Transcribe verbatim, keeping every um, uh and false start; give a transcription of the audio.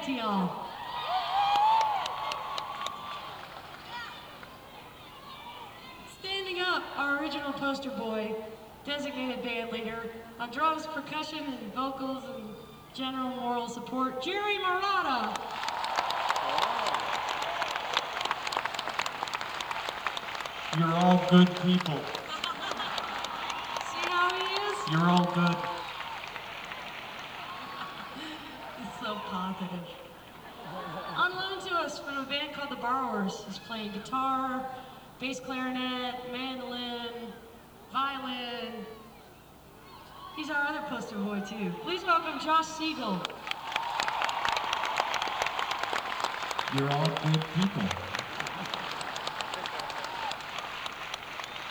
to y'all. Standing up, our original poster boy, designated band leader, on drums, percussion, and vocals, and general moral support, Jerry Marotta. You're all good people. See how he is? You're all good. He's so positive. On loan to us from a band called The Borrowers. He's playing guitar, bass clarinet, mandolin, violin. He's our other poster boy too. Please welcome Josh Siegel. You're all good people.